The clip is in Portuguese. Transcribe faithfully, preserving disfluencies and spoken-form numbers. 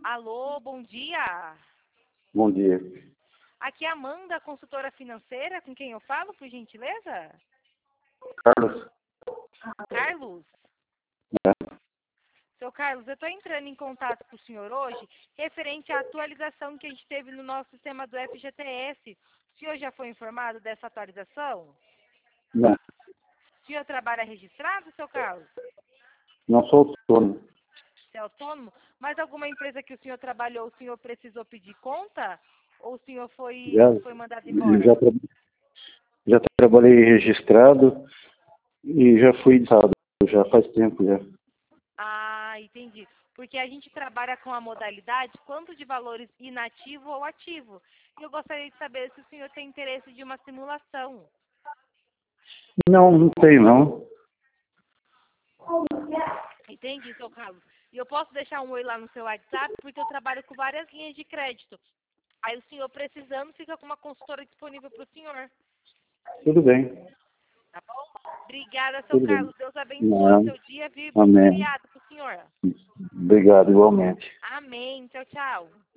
Alô, bom dia. Bom dia. Aqui é a Amanda, consultora financeira, com quem eu falo, por gentileza? Carlos? Carlos? É. Seu Carlos, eu estou entrando em contato com o senhor hoje, referente à atualização que a gente teve no nosso sistema do F G T S. O senhor já foi informado dessa atualização? Não, O senhor trabalha registrado, seu Carlos? não sou autônomo. Você é autônomo? Mas alguma empresa que o senhor trabalhou, o senhor precisou pedir conta? Ou o senhor foi, Já, foi mandado embora? já, tra- já trabalhei registrado e já fui indicado, já faz tempo já. Ah, entendi. Porque a gente trabalha com a modalidade quanto de valores inativo ou ativo. E eu gostaria de saber se o senhor tem interesse de uma simulação. Não, não tenho não. Entendi, seu Carlos. E eu posso deixar um oi lá no seu WhatsApp, porque eu trabalho com várias linhas de crédito. Aí o senhor precisando, fica com uma consultora disponível para o senhor. Tudo bem, Tá bom? Obrigada, seu tudo bem. Carlos. Deus abençoe o Não, seu dia, viu? Bom amém. feriado para o senhor. Obrigado, igualmente. Amém. Tchau, tchau.